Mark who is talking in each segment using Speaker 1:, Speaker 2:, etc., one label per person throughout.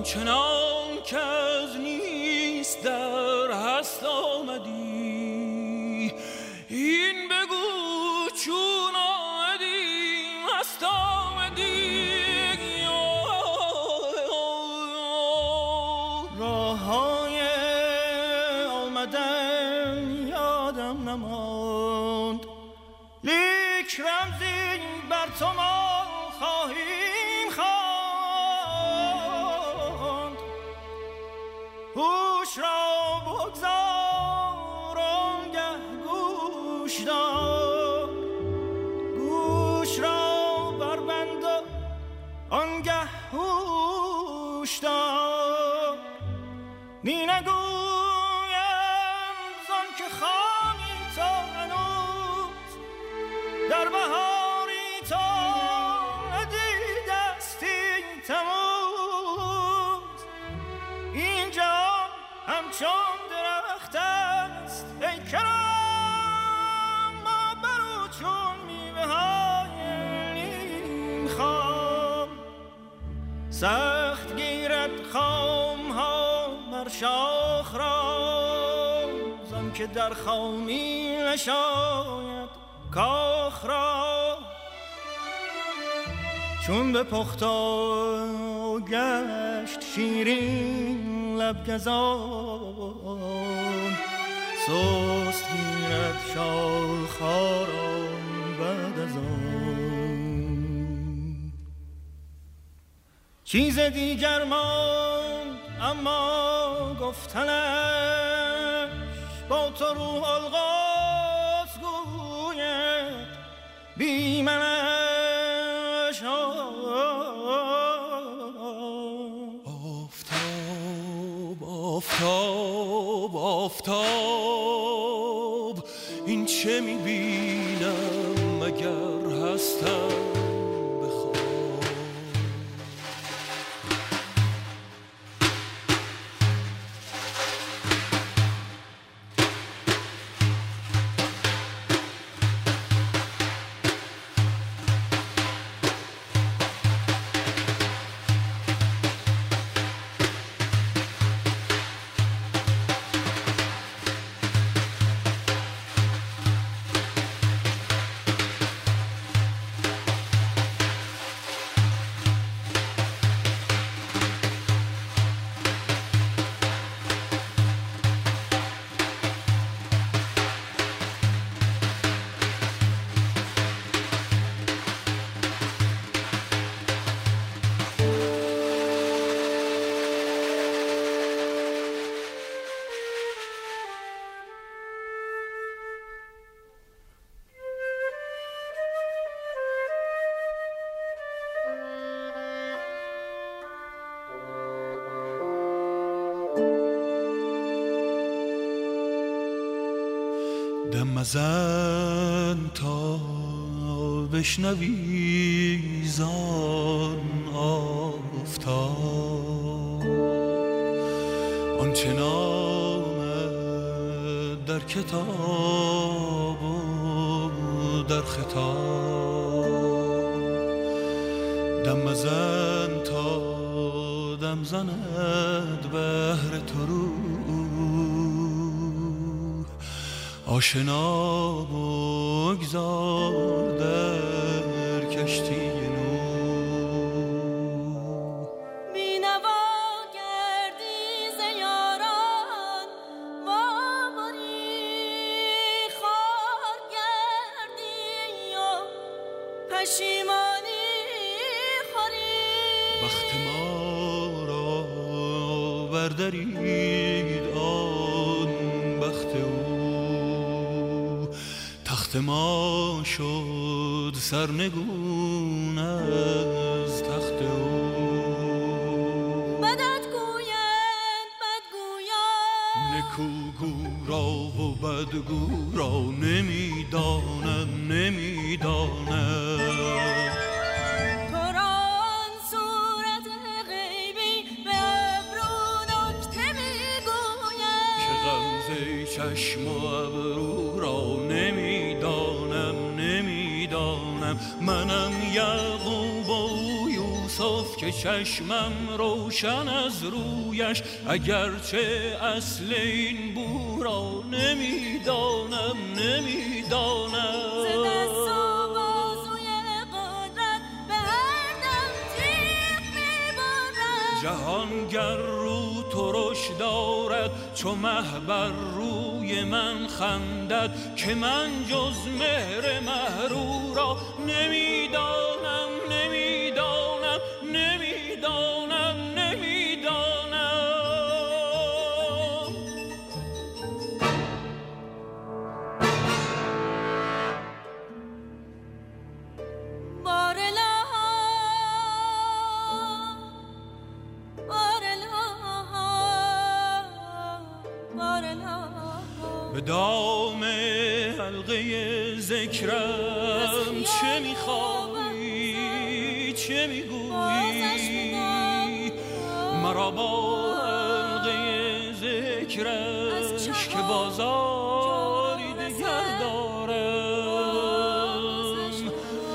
Speaker 1: آنچنان که از نیست در هست آمدی. این بگو چون آمدی هست آمدی.
Speaker 2: راه‌های آمدن یادم نماند، لیک رمزی بر تو ما خواهیم خواند. هوش را بگذار آنگه گوش دار، گوش را بربند و آنگه هوش دار. نی نگویم زن که خامی تا هنوز در بهاری تا ندیدستی تموز. این جهان همچون درخت است ای کرم، ما برو چون میوه های نیم خام. سخت گیرد خام ها بر شاخ را، زن که در خامی نشاید کاخ را. چون به پختا گشت شیرین لب گزان، سست گیرد شاخ را بعد از آن. چیز دیگر ماند اما گفتنش، با تو روح القدس گوید بی منش.
Speaker 1: آفتاب آفتاب آفتاب، این چه میبینم مگر هستم به خواب. دم مزن تا بشنوی زان آفتاب، آنچه نامد در کتاب و در خطاب. دم مزن تا دم زند بهر تو رو، آشنا بگذار در کشتی نو.
Speaker 3: بینوا گردی ز یاران وابری، خار گردی و پشیمانی خوری.
Speaker 1: بخت ما را بردرید آن بخت او، تخت ما شد سرنگون از تخت او.
Speaker 3: بدت گویند بدگویان،
Speaker 1: نکوگو را و بدگو را نمیدانم نمیدانم.
Speaker 3: تو را آن صورت غیبی به ابرو نکته میگوید،
Speaker 1: که غمزه چشم و ابرو را نمیدانم نمیدانم. منم یعقوب و یوسف که چشمم روشن از رویش، اگرچه اصل این بو را نمیدانم نمیدانم.
Speaker 3: ز دست و بازوی قدرت به هر دم تیغ میبرد.
Speaker 1: جهانگر رو ترش دارد چو مه بر روی من خندد، که من جز مهر مه رو را نمیدانم نمیدانم نمیدانم نمیدانم.
Speaker 3: بارلا
Speaker 1: به دام حلقه ذکرم چه میخوایی چه میگویی؟ مرا با حلقه ذکرش که بازاری دگر دارم.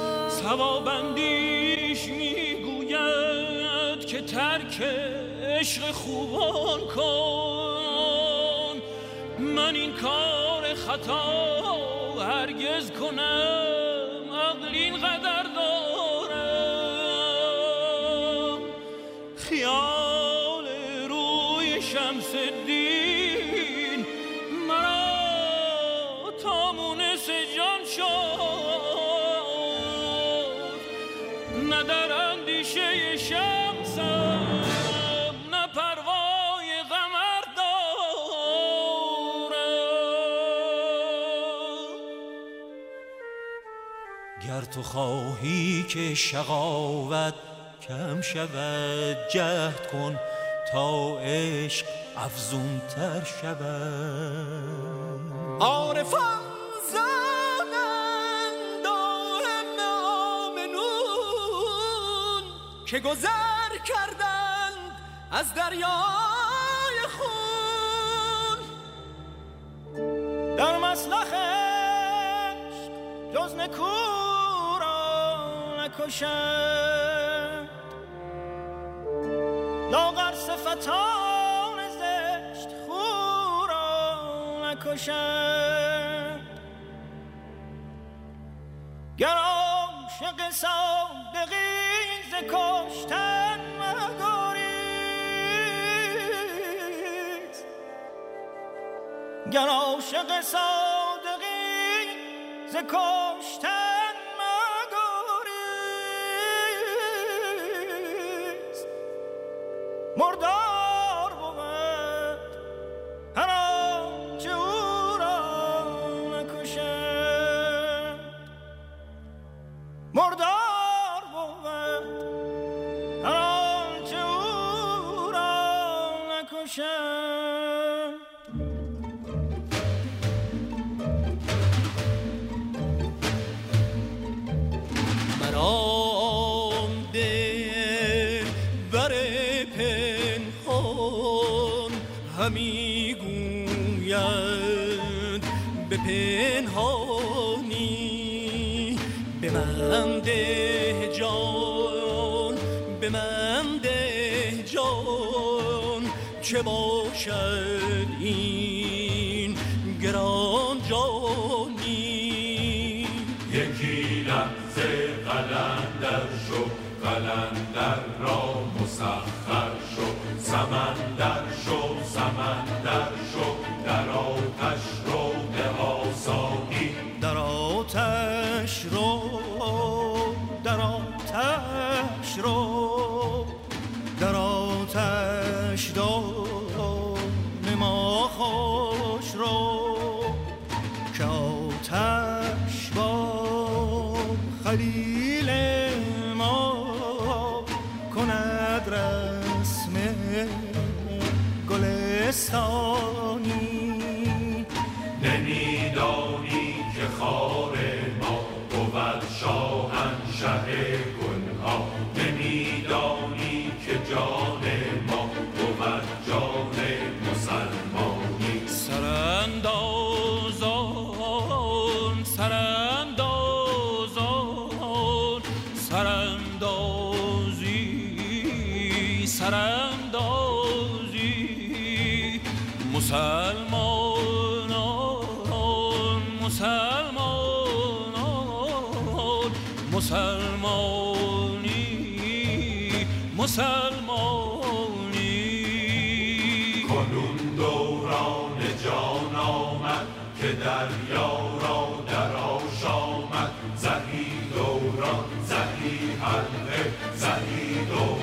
Speaker 1: ثوابندیش میگوید که ترک عشق خوبان کن، من این کار خطا هرگز کنم عقل این قدر دارم. خیال روی شمس الدین مرا تا مونس جان شد، نه در اندیشه شمسم نه پروای قمر دارم. گر تو خواهی که شقاوت کم شود، جهد کن تا عشق افزون تر شود.
Speaker 2: عارفان زنند دائم آمنون که گذر کردند از دریای خون. در مسلخ عشق جز نکو را نکشند، لاغر صفتان زشت خو را نکشند. گر عاشق صادقی ز کشتن مگریز، گر عاشق صادقی ز کشتن مگریز. مردار بود هر آنچه او را نکشد، مردار بود هر آنچه او را نکشد. مرام دل بر پنهان همی گوید به پنهانی، به من ده جان به من ده جان، چه باشد این گران جانی.
Speaker 4: یکی لحظه قلندر شو، قلندر را مسخر شو، سمندر شو سمندر شو، در آتش رو به آسانی،
Speaker 2: در آتش رو در آتش رو در آتش دان ما خوش رو، که آتش با خلیل ما کند رسم گلستانی.
Speaker 4: نمیدانی که خار ما بود شاهنشه گلها، نمیدانی که جان ما بود جان مسلمانی.
Speaker 1: سراندازان سراندازان سراندازی مسلمانان مسلمانی مسلمانی
Speaker 4: کنون دوران جان آمد که دریا را در آشامد زهی دوران زهی حلقه زهی دوران